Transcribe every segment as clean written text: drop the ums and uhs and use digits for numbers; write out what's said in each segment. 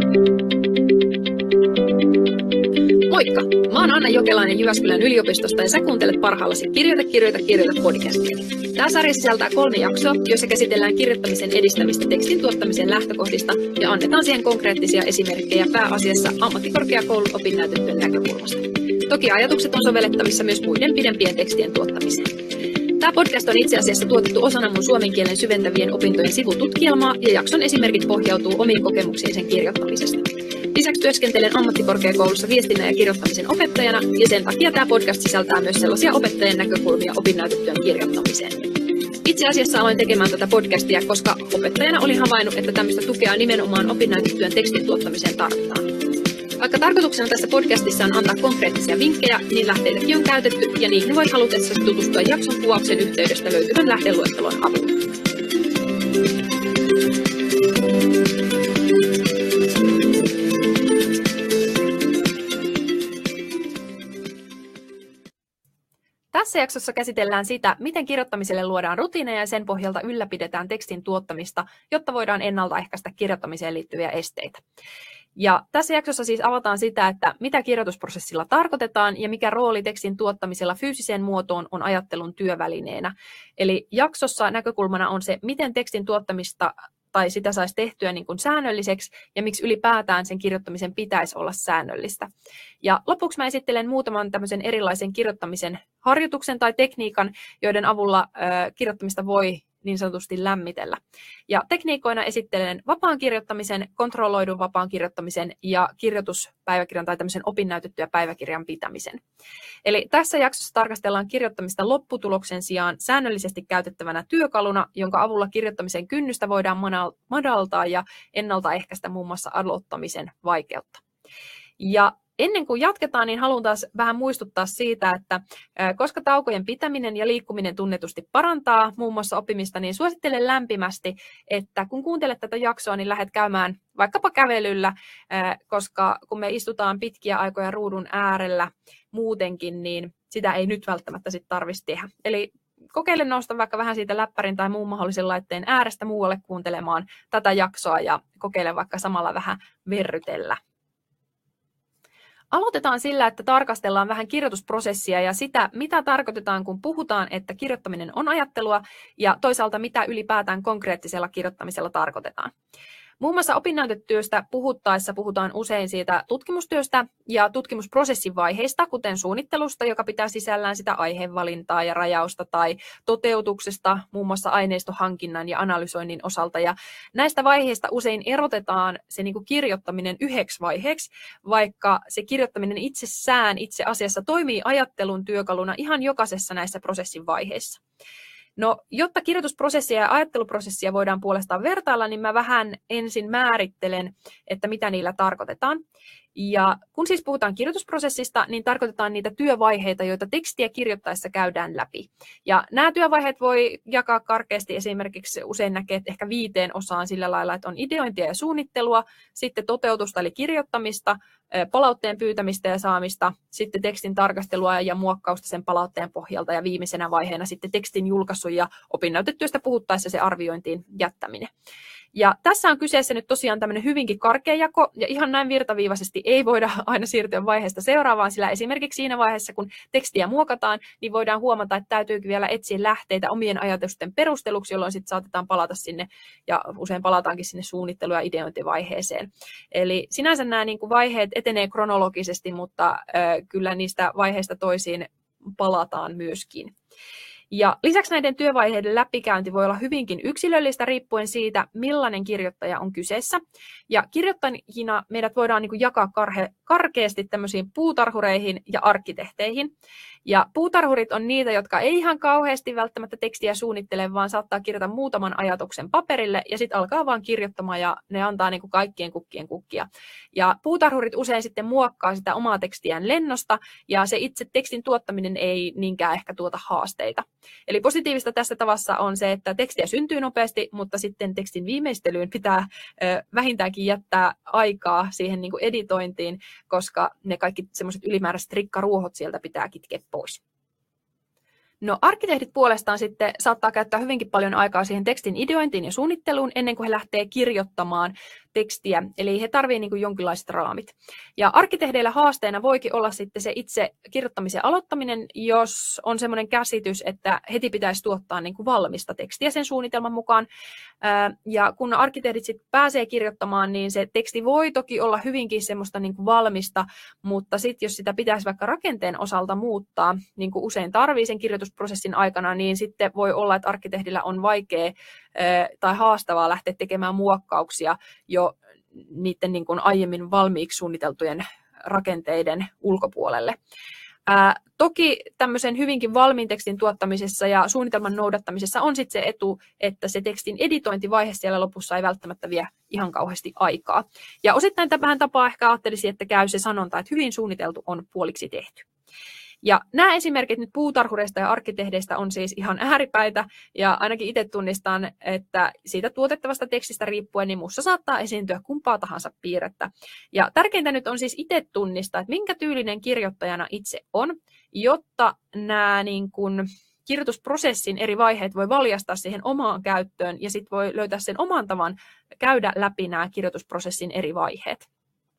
Moikka! Mä oon Anna Jokelainen Jyväskylän yliopistosta ja sä kuuntelet parhaallasi Kirjoita podcastia. Tää sarja sisältää 3 jaksoa, joissa käsitellään kirjoittamisen edistämistä tekstin tuottamisen lähtökohdista ja annetaan siihen konkreettisia esimerkkejä pääasiassa ammattikorkeakoulun opinnäytetyön näkökulmasta. Toki ajatukset on sovellettavissa myös muiden pidempien tekstien tuottamiseen. Tämä podcast on itse asiassa tuotettu osana mun suomen kielen syventävien opintojen sivututkielmaa ja jakson esimerkit pohjautuu omiin kokemuksiin sen kirjoittamisesta. Lisäksi työskentelen ammattikorkeakoulussa viestinnän ja kirjoittamisen opettajana ja sen takia tämä podcast sisältää myös sellaisia opettajien näkökulmia opinnäytetyön kirjoittamiseen. Itse asiassa aloin tekemään tätä podcastia, koska opettajana olin havainnut, että tämmöistä tukea nimenomaan opinnäytetyön tekstin tuottamiseen tarvitaan. Vaikka tarkoituksena tässä podcastissa on antaa konkreettisia vinkkejä, niin lähteitäkin on käytetty ja niihin voit halutessasi tutustua jakson kuvauksen yhteydestä löytyvän lähdeluettelon avulla. Tässä jaksossa käsitellään sitä, miten kirjoittamiselle luodaan rutiineja ja sen pohjalta ylläpidetään tekstin tuottamista, jotta voidaan ennaltaehkäistä kirjoittamiseen liittyviä esteitä. Ja tässä jaksossa siis avataan sitä, että mitä kirjoitusprosessilla tarkoitetaan ja mikä rooli tekstin tuottamisella fyysiseen muotoon on ajattelun työvälineenä. Eli jaksossa näkökulmana on se, miten tekstin tuottamista tai sitä saisi tehtyä niin kuin säännölliseksi ja miksi ylipäätään sen kirjoittamisen pitäisi olla säännöllistä. Ja lopuksi mä esittelen muutaman tämmöisen erilaisen kirjoittamisen harjoituksen tai tekniikan, joiden avulla kirjoittamista voi niin sanotusti lämmitellä. Ja tekniikoina esittelen vapaan kirjoittamisen, kontrolloidun vapaan kirjoittamisen ja kirjoituspäiväkirjan tai tämmöisen opinnäytettyä päiväkirjan pitämisen. Eli tässä jaksossa tarkastellaan kirjoittamista lopputuloksen sijaan säännöllisesti käytettävänä työkaluna, jonka avulla kirjoittamisen kynnystä voidaan madaltaa ja ennaltaehkäistä muun muassa aloittamisen vaikeutta. Ja ennen kuin jatketaan, niin haluan taas vähän muistuttaa siitä, että koska taukojen pitäminen ja liikkuminen tunnetusti parantaa muun muassa oppimista, niin suosittelen lämpimästi, että kun kuuntelet tätä jaksoa, niin lähdet käymään vaikkapa kävelyllä, koska kun me istutaan pitkiä aikoja ruudun äärellä muutenkin, niin sitä ei nyt välttämättä sit tarvitsisi tehdä. Eli kokeile nousta vaikka vähän siitä läppärin tai muun mahdollisen laitteen äärestä muualle kuuntelemaan tätä jaksoa ja kokeile vaikka samalla vähän verrytellä. Aloitetaan sillä, että tarkastellaan vähän kirjoitusprosessia ja sitä, mitä tarkoitetaan, kun puhutaan, että kirjoittaminen on ajattelua, ja toisaalta mitä ylipäätään konkreettisella kirjoittamisella tarkoitetaan. Muun muassa opinnäytetyöstä puhuttaessa puhutaan usein siitä tutkimustyöstä ja tutkimusprosessin vaiheista, kuten suunnittelusta, joka pitää sisällään sitä aiheenvalintaa ja rajausta, tai toteutuksesta, muun muassa aineistohankinnan ja analysoinnin osalta. Ja näistä vaiheista usein erotetaan se niin kuin kirjoittaminen yhdeksi vaiheeksi, vaikka se kirjoittaminen itsessään itse asiassa toimii ajattelun työkaluna ihan jokaisessa näissä prosessin vaiheissa. No, jotta kirjoitusprosessia ja ajatteluprosessia voidaan puolestaan vertailla, niin mä vähän ensin määrittelen, että mitä niillä tarkoitetaan. Ja kun siis puhutaan kirjoitusprosessista, niin tarkoitetaan niitä työvaiheita, joita tekstiä kirjoittaessa käydään läpi. Ja nämä työvaiheet voi jakaa karkeasti esimerkiksi usein näkee ehkä 5 osaan sillä lailla, että on ideointia ja suunnittelua, sitten toteutusta eli kirjoittamista, palautteen pyytämistä ja saamista, sitten tekstin tarkastelua ja muokkausta sen palautteen pohjalta ja viimeisenä vaiheena sitten tekstin julkaisu ja opinnäytetyöstä puhuttaessa se arviointiin jättäminen. Ja tässä on kyseessä nyt tosiaan tämmöinen hyvinkin karkea jako, ja ihan näin virtaviivaisesti ei voida aina siirtyä vaiheesta seuraavaan, sillä esimerkiksi siinä vaiheessa, kun tekstiä muokataan, niin voidaan huomata, että täytyykin vielä etsiä lähteitä omien ajatusten perusteluksi, jolloin sitten saatetaan palata sinne, ja usein palataankin sinne suunnittelu- ja ideointivaiheeseen. Eli sinänsä nämä niin kuin vaiheet etenee kronologisesti, mutta kyllä niistä vaiheista toisiin palataan myöskin. Ja lisäksi näiden työvaiheiden läpikäynti voi olla hyvinkin yksilöllistä riippuen siitä, millainen kirjoittaja on kyseessä. Ja kirjoittajina meidät voidaan niin kuin jakaa karkeasti tämmöisiin puutarhureihin ja arkkitehteihin. Ja puutarhurit on niitä, jotka ei ihan kauheasti välttämättä tekstiä suunnittele, vaan saattaa kirjoittaa muutaman ajatuksen paperille ja sitten alkaa vaan kirjoittamaan ja ne antaa niin kuin kaikkien kukkien kukkia. Ja puutarhurit usein sitten muokkaa sitä omaa tekstiään lennosta ja se itse tekstin tuottaminen ei niinkään ehkä tuota haasteita. Eli positiivista tässä tavassa on se, että tekstiä syntyy nopeasti, mutta sitten tekstin viimeistelyyn pitää vähintäänkin jättää aikaa siihen niin kuin editointiin, koska ne kaikki semmoiset ylimääräiset rikkaruohot sieltä pitää kitkeä pois. No, arkkitehdit puolestaan sitten saattaa käyttää hyvinkin paljon aikaa siihen tekstin ideointiin ja suunnitteluun ennen kuin he lähtee kirjoittamaan tekstiä, eli he tarvitsevat niin kuin jonkinlaiset raamit. Ja arkkitehdeillä haasteena voikin olla sitten se itse kirjoittamisen aloittaminen, jos on semmoinen käsitys, että heti pitäisi tuottaa niin kuin valmista tekstiä sen suunnitelman mukaan. Ja kun arkkitehdit sitten pääsee kirjoittamaan, niin se teksti voi toki olla hyvinkin semmoista niin kuin valmista, mutta sitten jos sitä pitäisi vaikka rakenteen osalta muuttaa, niin kuin usein tarvii sen kirjoitusprosessin aikana, niin sitten voi olla, että arkkitehdillä on vaikea tai haastavaa lähteä tekemään muokkauksia jo niiden niin kuin aiemmin valmiiksi suunniteltujen rakenteiden ulkopuolelle. Toki tämmöisen hyvinkin valmiin tekstin tuottamisessa ja suunnitelman noudattamisessa on sitten se etu, että se tekstin editointivaihe siellä lopussa ei välttämättä vie ihan kauheasti aikaa. Ja osittain tähän tapaa ehkä ajattelisin, että käy se sanonta, että hyvin suunniteltu on puoliksi tehty. Ja nämä esimerkit nyt puutarhureista ja arkkitehdeistä on siis ihan ääripäitä, ja ainakin itse tunnistan, että siitä tuotettavasta tekstistä riippuen, niin minussa saattaa esiintyä kumpaa tahansa piirrettä. Ja tärkeintä nyt on siis itse tunnistaa, että minkä tyylinen kirjoittajana itse on, jotta nämä niin kuin kirjoitusprosessin eri vaiheet voi valjastaa siihen omaan käyttöön, ja sitten voi löytää sen oman tavan käydä läpi nämä kirjoitusprosessin eri vaiheet.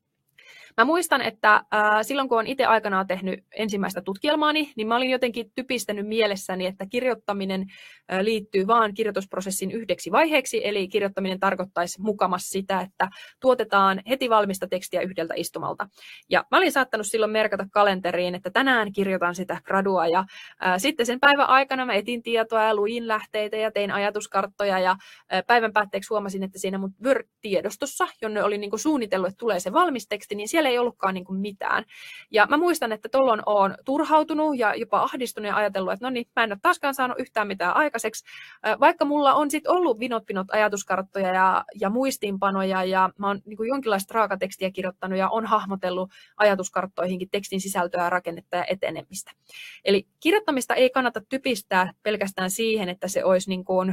Mä muistan, että silloin kun olen itse aikanaan tehnyt ensimmäistä tutkielmaani, niin mä olin jotenkin typistänyt mielessäni, että kirjoittaminen liittyy vaan kirjoitusprosessin yhdeksi vaiheeksi, eli kirjoittaminen tarkoittaisi mukamas sitä, että tuotetaan heti valmista tekstiä yhdeltä istumalta. Ja mä olin saattanut silloin merkata kalenteriin, että tänään kirjoitan sitä gradua, ja sitten sen päivän aikana mä etin tietoa ja luin lähteitä ja tein ajatuskarttoja, ja päivän päätteeksi huomasin, että siinä mun Word-tiedostossa, jonne olin niin kuin suunnitellut, että tulee se valmis teksti, niin siellä ei ollutkaan niin kuin mitään. Ja mä muistan, että tuolloin olen turhautunut ja jopa ahdistunut ja ajatellut, että no niin, mä en ole taaskaan saanut yhtään mitään aikaiseksi. Vaikka mulla on sitten ollut vinot ajatuskarttoja ja muistiinpanoja ja mä oon niin kuin jonkinlaista raakatekstiä kirjoittanut ja on hahmotellut ajatuskarttoihinkin tekstin sisältöä, rakennetta ja etenemistä. Eli kirjoittamista ei kannata typistää pelkästään siihen, että se olisi niin kuin,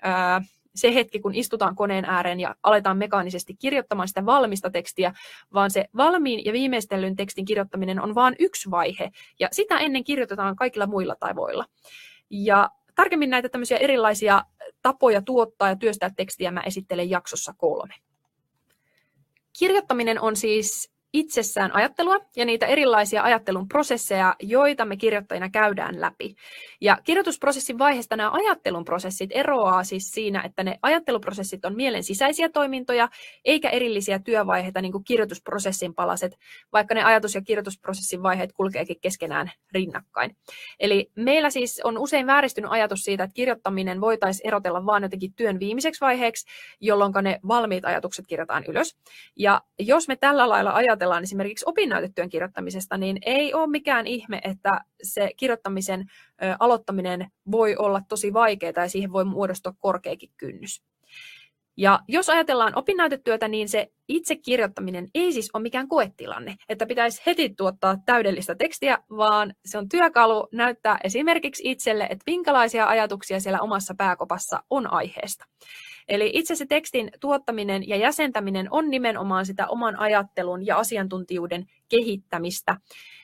se hetki, kun istutaan koneen ääreen ja aletaan mekaanisesti kirjoittamaan sitä valmista tekstiä, vaan se valmiin ja viimeistellyn tekstin kirjoittaminen on vain yksi vaihe, ja sitä ennen kirjoitetaan kaikilla muilla tavoilla. Ja tarkemmin näitä tämmöisiä erilaisia tapoja tuottaa ja työstää tekstiä mä esittelen jaksossa 3. Kirjoittaminen on siis itsessään ajattelua ja niitä erilaisia ajattelun prosesseja, joita me kirjoittajina käydään läpi. Ja kirjoitusprosessin vaiheesta nämä ajattelun prosessit eroaa siis siinä, että ne ajatteluprosessit on mielen sisäisiä toimintoja, eikä erillisiä työvaiheita niin kuin kirjoitusprosessin palaset, vaikka ne ajatus- ja kirjoitusprosessin vaiheet kulkeekin keskenään rinnakkain. Eli meillä siis on usein vääristynyt ajatus siitä, että kirjoittaminen voitaisiin erotella vain jotenkin työn viimeiseksi vaiheeksi, jolloin ne valmiit ajatukset kirjataan ylös. Ja jos me tällä lailla ajatellaan esimerkiksi opinnäytetyön kirjoittamisesta, niin ei ole mikään ihme, että se kirjoittamisen aloittaminen voi olla tosi vaikeaa ja siihen voi muodostua korkeakin kynnys. Ja jos ajatellaan opinnäytetyötä, niin se itse kirjoittaminen ei siis ole mikään koetilanne, että pitäisi heti tuottaa täydellistä tekstiä, vaan se on työkalu näyttää esimerkiksi itselle, että minkälaisia ajatuksia siellä omassa pääkopassa on aiheesta. Eli itse se tekstin tuottaminen ja jäsentäminen on nimenomaan sitä oman ajattelun ja asiantuntijuuden kehittämistä.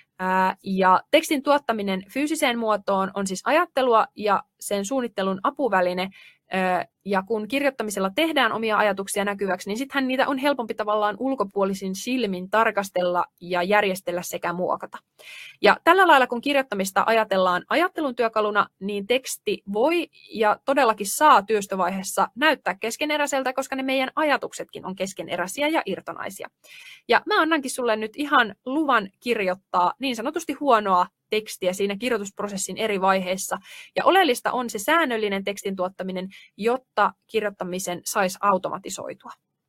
Ja tekstin tuottaminen fyysiseen muotoon on siis ajattelua ja sen suunnittelun apuväline. Ja kun kirjoittamisella tehdään omia ajatuksia näkyväksi, niin sittenhän niitä on helpompi tavallaan ulkopuolisin silmin tarkastella ja järjestellä sekä muokata. Ja tällä lailla, kun kirjoittamista ajatellaan ajattelun työkaluna, niin teksti voi ja todellakin saa työstövaiheessa näyttää keskeneräiseltä, koska ne meidän ajatuksetkin on keskeneräisiä ja irtonaisia. Ja mä annankin sulle nyt ihan luvan kirjoittaa niin sanotusti huonoa tekstiä siinä kirjoitusprosessin eri vaiheissa. Ja oleellista on se säännöllinen tekstin tuottaminen, jotta kirjoittamisen saisi automatisoitua.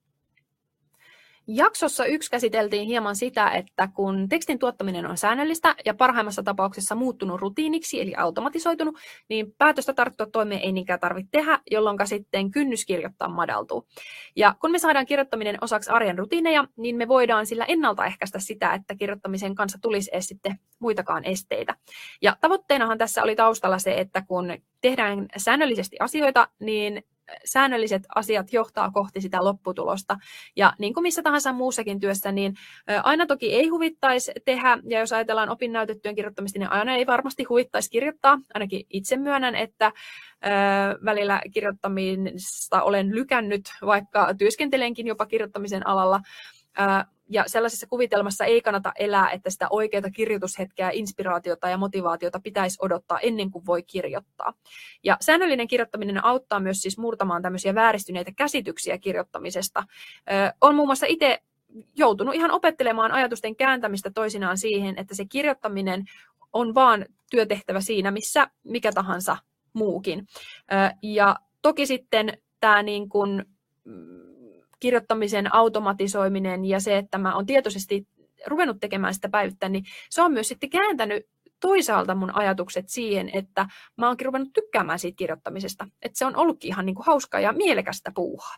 Jaksossa 1 käsiteltiin hieman sitä, että kun tekstin tuottaminen on säännöllistä ja parhaimmassa tapauksessa muuttunut rutiiniksi eli automatisoitunut, niin päätöstä tarttua toimeen ei niinkään tarvitse tehdä, jolloin sitten kynnys kirjoittaa madaltuu. Ja kun me saadaan kirjoittaminen osaksi arjen rutiineja, niin me voidaan sillä ennaltaehkäistä sitä, että kirjoittamisen kanssa tulisi edes sitten muitakaan esteitä. Ja tavoitteenahan tässä oli taustalla se, että kun tehdään säännöllisesti asioita, niin säännölliset asiat johtaa kohti sitä lopputulosta. Ja niin kuin missä tahansa muussakin työssä, niin aina toki ei huvittaisi tehdä, ja jos ajatellaan opinnäytetyön kirjoittamista, niin aina ei varmasti huvittaisi kirjoittaa. Ainakin itse myönnän, että välillä kirjoittamista olen lykännyt, vaikka työskentelenkin jopa kirjoittamisen alalla. Ja sellaisessa kuvitelmassa ei kannata elää, että sitä oikeaa kirjoitushetkeä, inspiraatiota ja motivaatiota pitäisi odottaa ennen kuin voi kirjoittaa. Ja säännöllinen kirjoittaminen auttaa myös siis murtamaan tämmöisiä vääristyneitä käsityksiä kirjoittamisesta. Olen muun muassa itse joutunut ihan opettelemaan ajatusten kääntämistä toisinaan siihen, että se kirjoittaminen on vaan työtehtävä siinä, missä mikä tahansa muukin. Ja toki sitten tämä niin kuin kirjoittamisen automatisoiminen ja se, että mä oon tietoisesti ruvennut tekemään sitä päivittäin, niin se on myös sitten kääntänyt toisaalta mun ajatukset siihen, että mä oonkin ruvennut tykkäämään siitä kirjoittamisesta. Että se on ollutkin ihan niin kuin hauskaa ja mielekästä puuhaa.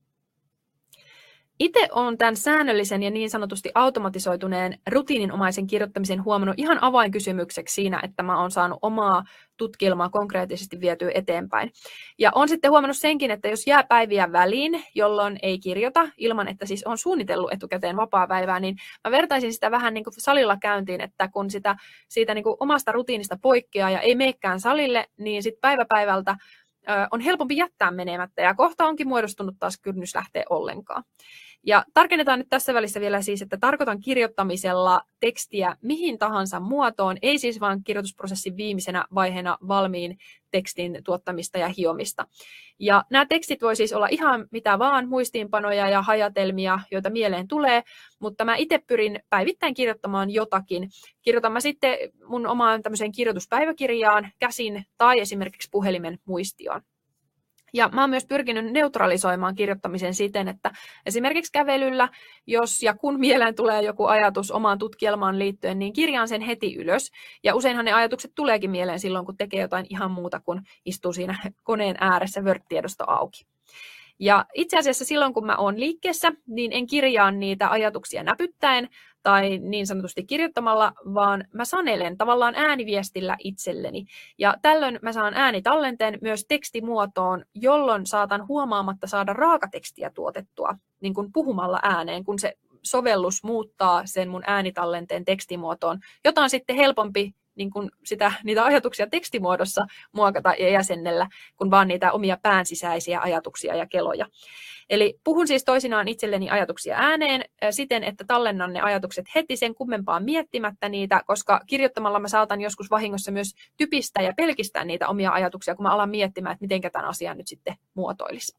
Itse olen tämän säännöllisen ja niin sanotusti automatisoituneen rutiininomaisen kirjoittamisen huomannut ihan avainkysymykseksi siinä, että mä oon saanut omaa tutkielmaa konkreettisesti vietyä eteenpäin. Ja olen sitten huomannut senkin, että jos jää päiviä väliin, jolloin ei kirjoita, ilman että siis on suunnitellut etukäteen vapaapäivää, niin mä vertaisin sitä vähän niin kuin salilla käyntiin, että kun siitä niin kuin omasta rutiinista poikkeaa ja ei meekään salille, niin sitten päivä päivältä on helpompi jättää menemättä ja kohta onkin muodostunut taas kynnys lähteä ollenkaan. Ja tarkennetaan nyt tässä välissä vielä siis, että tarkoitan kirjoittamisella tekstiä mihin tahansa muotoon, ei siis vaan kirjoitusprosessin viimeisenä vaiheena valmiin tekstin tuottamista ja hiomista. Ja nämä tekstit voi siis olla ihan mitä vaan, muistiinpanoja ja hajatelmia, joita mieleen tulee, mutta mä itse pyrin päivittäin kirjoittamaan jotakin. Kirjoitan mä sitten mun omaan tämmöiseen kirjoituspäiväkirjaan, käsin tai esimerkiksi puhelimen muistioon. Ja mä oon myös pyrkinyt neutralisoimaan kirjoittamisen siten, että esimerkiksi kävelyllä, jos ja kun mieleen tulee joku ajatus omaan tutkielmaan liittyen, niin kirjaan sen heti ylös. Ja useinhan ne ajatukset tuleekin mieleen silloin, kun tekee jotain ihan muuta kuin istuu siinä koneen ääressä Word-tiedosto auki. Ja itse asiassa silloin, kun mä oon liikkeessä, niin en kirjaa niitä ajatuksia näpyttäen tai niin sanotusti kirjoittamalla, vaan mä sanelen tavallaan ääniviestillä itselleni. Ja tällöin mä saan äänitallenteen myös tekstimuotoon, jolloin saatan huomaamatta saada raakatekstiä tuotettua niin kuin puhumalla ääneen, kun se sovellus muuttaa sen mun äänitallenteen tekstimuotoon, jota on sitten helpompi niin kuin niitä ajatuksia tekstimuodossa muokata ja jäsennellä, kun vaan niitä omia päänsisäisiä ajatuksia ja keloja. Eli puhun siis toisinaan itselleni ajatuksia ääneen siten, että tallennan ne ajatukset heti sen kummempaa miettimättä niitä, koska kirjoittamalla mä saatan joskus vahingossa myös typistää ja pelkistää niitä omia ajatuksia, kun mä alan miettimään, että miten tämän asian nyt sitten muotoilisi.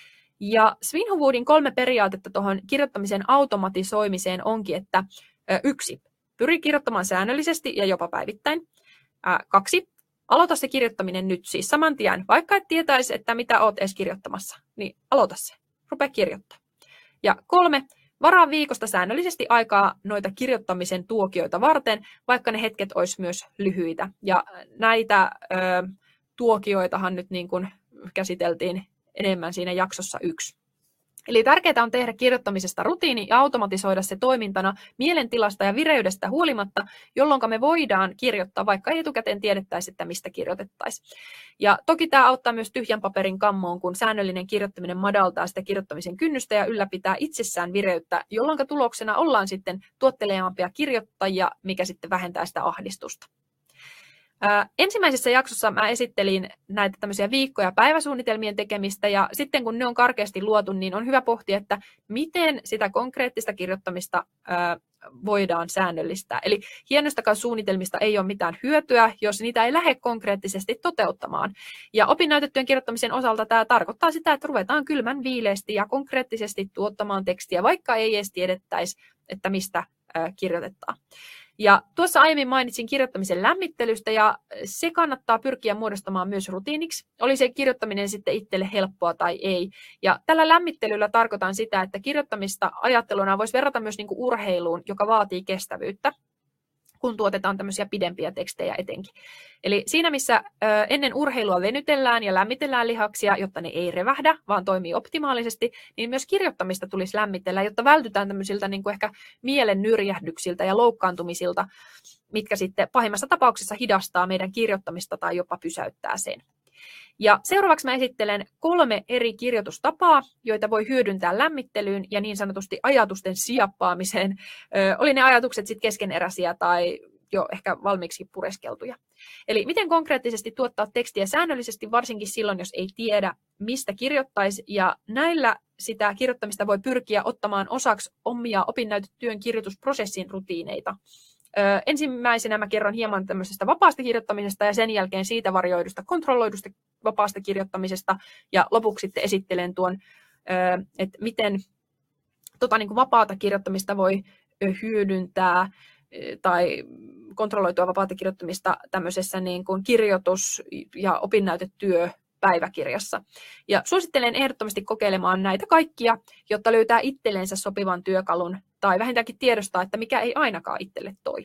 Ja Svinhufvudin 3 periaatetta tuohon kirjoittamisen automatisoimiseen onkin, että 1. Pyri kirjoittamaan säännöllisesti ja jopa päivittäin. 2. Aloita se kirjoittaminen nyt, siis saman tien. Vaikka et tietäisi, että mitä oot edes kirjoittamassa, niin aloita se. Rupea kirjoittaa. Ja 3. Varaa viikosta säännöllisesti aikaa noita kirjoittamisen tuokioita varten, vaikka ne hetket olisi myös lyhyitä. Ja näitä tuokioitahan nyt niin kuin käsiteltiin enemmän siinä jaksossa 1. Eli tärkeää on tehdä kirjoittamisesta rutiini ja automatisoida se toimintana mielentilasta ja vireydestä huolimatta, jolloin me voidaan kirjoittaa, vaikka ei etukäteen tiedettäisi, että mistä kirjoitettaisiin. Ja toki tämä auttaa myös tyhjän paperin kammoon, kun säännöllinen kirjoittaminen madaltaa sitä kirjoittamisen kynnystä ja ylläpitää itsessään vireyttä, jolloin tuloksena ollaan sitten tuottelevampia kirjoittajia, mikä sitten vähentää sitä ahdistusta. Ensimmäisessä jaksossa mä esittelin näitä tämmöisiä viikko- ja päiväsuunnitelmien tekemistä, ja sitten kun ne on karkeasti luotu, niin on hyvä pohtia, että miten sitä konkreettista kirjoittamista voidaan säännöllistää. Eli hienostakaan suunnitelmista ei ole mitään hyötyä, jos niitä ei lähde konkreettisesti toteuttamaan. Ja opinnäytetyön kirjoittamisen osalta tämä tarkoittaa sitä, että ruvetaan kylmän viileästi ja konkreettisesti tuottamaan tekstiä, vaikka ei edes tiedettäisi, että mistä kirjoitetaan. Ja tuossa aiemmin mainitsin kirjoittamisen lämmittelystä, ja se kannattaa pyrkiä muodostamaan myös rutiiniksi. Oli se kirjoittaminen sitten itselle helppoa tai ei. Ja tällä lämmittelyllä tarkoitan sitä, että kirjoittamista ajatteluna voisi verrata myös niin kuin urheiluun, joka vaatii kestävyyttä, kun tuotetaan tämmöisiä pidempiä tekstejä etenkin. Eli siinä, missä ennen urheilua venytellään ja lämmitellään lihaksia, jotta ne ei revähdä, vaan toimii optimaalisesti, niin myös kirjoittamista tulisi lämmitellä, jotta vältytään tämmöisiltä niin kuin ehkä mielen nyrjähdyksiltä ja loukkaantumisilta, mitkä sitten pahimmassa tapauksessa hidastaa meidän kirjoittamista tai jopa pysäyttää sen. Ja seuraavaksi mä esittelen 3 eri kirjoitustapaa, joita voi hyödyntää lämmittelyyn ja niin sanotusti ajatusten siappaamiseen. Oli ne ajatukset sitten keskeneräisiä tai jo ehkä valmiiksi pureskeltuja. Eli miten konkreettisesti tuottaa tekstiä säännöllisesti, varsinkin silloin, jos ei tiedä, mistä kirjoittaisi. Ja näillä sitä kirjoittamista voi pyrkiä ottamaan osaksi omia opinnäytetyön kirjoitusprosessin rutiineita. Ensimmäisenä mä kerron hieman tämmöisestä vapaasta kirjoittamisesta ja sen jälkeen siitä varioidusta kontrolloidusta vapaasta kirjoittamisesta. Ja lopuksi sitten esittelen tuon, että miten niin kuin vapaata kirjoittamista voi hyödyntää tai kontrolloitua vapaata kirjoittamista tämmöisessä niin kuin kirjoitus- ja opinnäytetyöpäiväkirjassa. Ja suosittelen ehdottomasti kokeilemaan näitä kaikkia, jotta löytää itselleensä sopivan työkalun tai vähintäänkin tiedostaa, että mikä ei ainakaan itselle toimi.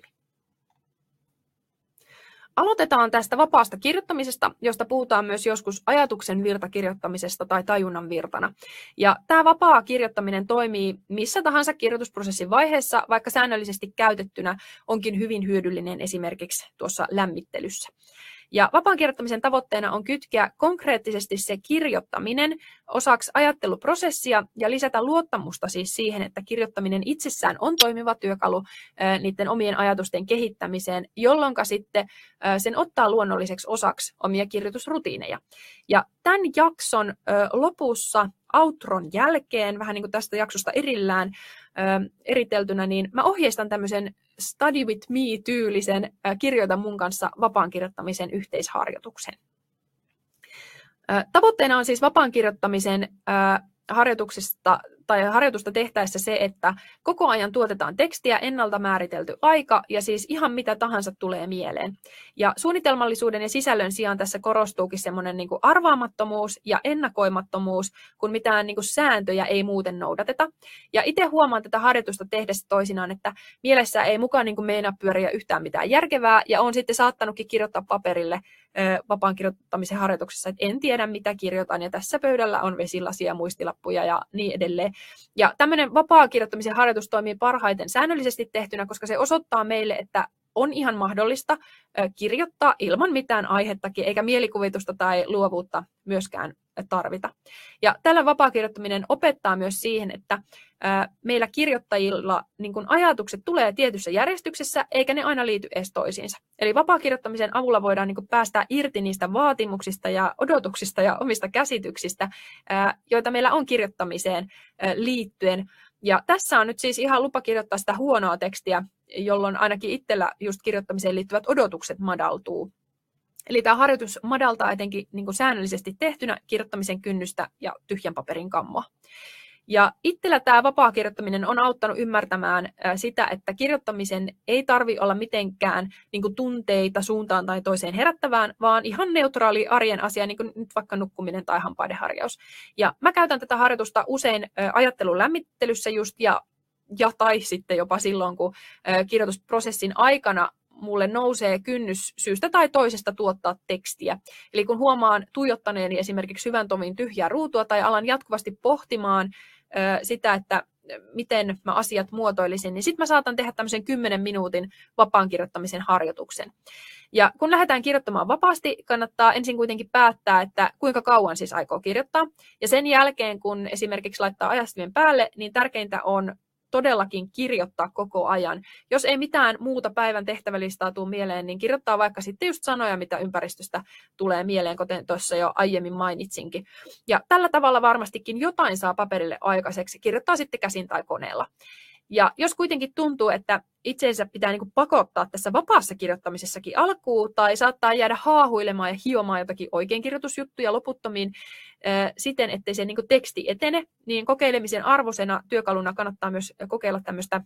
Aloitetaan tästä vapaasta kirjoittamisesta, josta puhutaan myös joskus ajatuksen virtakirjoittamisesta tai tajunnan virtana. Ja tämä vapaa kirjoittaminen toimii missä tahansa kirjoitusprosessin vaiheessa, vaikka säännöllisesti käytettynä onkin hyvin hyödyllinen esimerkiksi tuossa lämmittelyssä. Ja vapaan kirjoittamisen tavoitteena on kytkeä konkreettisesti se kirjoittaminen osaksi ajatteluprosessia ja lisätä luottamusta siis siihen, että kirjoittaminen itsessään on toimiva työkalu niiden omien ajatusten kehittämiseen, jolloin sitten sen ottaa luonnolliseksi osaksi omia kirjoitusrutiineja. Ja tämän jakson lopussa outron jälkeen, vähän niin kuin tästä jaksosta erillään eriteltynä, niin mä ohjeistan tämmöisen Study with me-tyylisen kirjoita mun kanssa vapaan kirjoittamisen yhteisharjoituksen. Tavoitteena on siis vapaan kirjoittamisen harjoitusta tehtäessä se, että koko ajan tuotetaan tekstiä, ennalta määritelty aika ja siis ihan mitä tahansa tulee mieleen. Ja suunnitelmallisuuden ja sisällön sijaan tässä korostuukin semmoinen niin kuin arvaamattomuus ja ennakoimattomuus, kun mitään niin kuin sääntöjä ei muuten noudateta. Ja itse huomaan tätä harjoitusta tehdessä toisinaan, että mielessä ei mukaan niin kuin meinaa pyöriä yhtään mitään järkevää ja on sitten saattanutkin kirjoittaa paperille vapaan kirjoittamisen harjoituksessa, että en tiedä mitä kirjoitan ja tässä pöydällä on vesilasia, muistilappuja ja niin edelleen. Ja tämmöinen vapaa kirjoittamisen harjoitus toimii parhaiten säännöllisesti tehtynä, koska se osoittaa meille, että on ihan mahdollista kirjoittaa ilman mitään aihettakin, eikä mielikuvitusta tai luovuutta myöskään tarvita. Ja tällä vapaa kirjoittaminen opettaa myös siihen, että meillä kirjoittajilla niin kun ajatukset tulee tietyssä järjestyksessä, eikä ne aina liity edes toisiinsa. Eli vapaa kirjoittamisen avulla voidaan niin kun päästää irti niistä vaatimuksista ja odotuksista ja omista käsityksistä, joita meillä on kirjoittamiseen liittyen. Ja tässä on nyt siis ihan lupa kirjoittaa sitä huonoa tekstiä, jolloin ainakin itsellä just kirjoittamiseen liittyvät odotukset madaltuu. Eli tämä harjoitus madaltaa etenkin niin kuin säännöllisesti tehtynä kirjoittamisen kynnystä ja tyhjän paperin kammoa. Ja itsellä tämä vapaa kirjoittaminen on auttanut ymmärtämään sitä, että kirjoittamisen ei tarvitse olla mitenkään niin kuin tunteita suuntaan tai toiseen herättävään, vaan ihan neutraali arjen asia, niin kuin nyt vaikka nukkuminen tai hampaidenharjaus. Ja mä käytän tätä harjoitusta usein ajattelun lämmittelyssä just tai sitten jopa silloin, kun kirjoitusprosessin aikana mulle nousee kynnys syystä tai toisesta tuottaa tekstiä. Eli kun huomaan tuijottaneeni esimerkiksi hyvän tovin tyhjää ruutua tai alan jatkuvasti pohtimaan sitä, että miten mä asiat muotoilisin, niin sitten mä saatan tehdä tämmöisen 10 minuutin vapaan kirjoittamisen harjoituksen. Ja kun lähdetään kirjoittamaan vapaasti, kannattaa ensin kuitenkin päättää, että kuinka kauan siis aikoo kirjoittaa. Ja sen jälkeen, kun esimerkiksi laittaa ajastimen päälle, niin tärkeintä on todellakin kirjoittaa koko ajan. Jos ei mitään muuta päivän tehtävälistaa tule mieleen, niin kirjoittaa vaikka sitten just sanoja, mitä ympäristöstä tulee mieleen, kuten tuossa jo aiemmin mainitsinkin. Ja tällä tavalla varmastikin jotain saa paperille aikaiseksi, kirjoittaa sitten käsin tai koneella. Ja jos kuitenkin tuntuu, että itseensä pitää niin kuin pakottaa tässä vapaassa kirjoittamisessakin alkuun, tai saattaa jäädä haahuilemaan ja hiomaan jotakin oikeinkirjoitusjuttuja loputtomiin siten, ettei se niin kuin teksti etene, niin kokeilemisen arvoisena työkaluna kannattaa myös kokeilla tämmöistä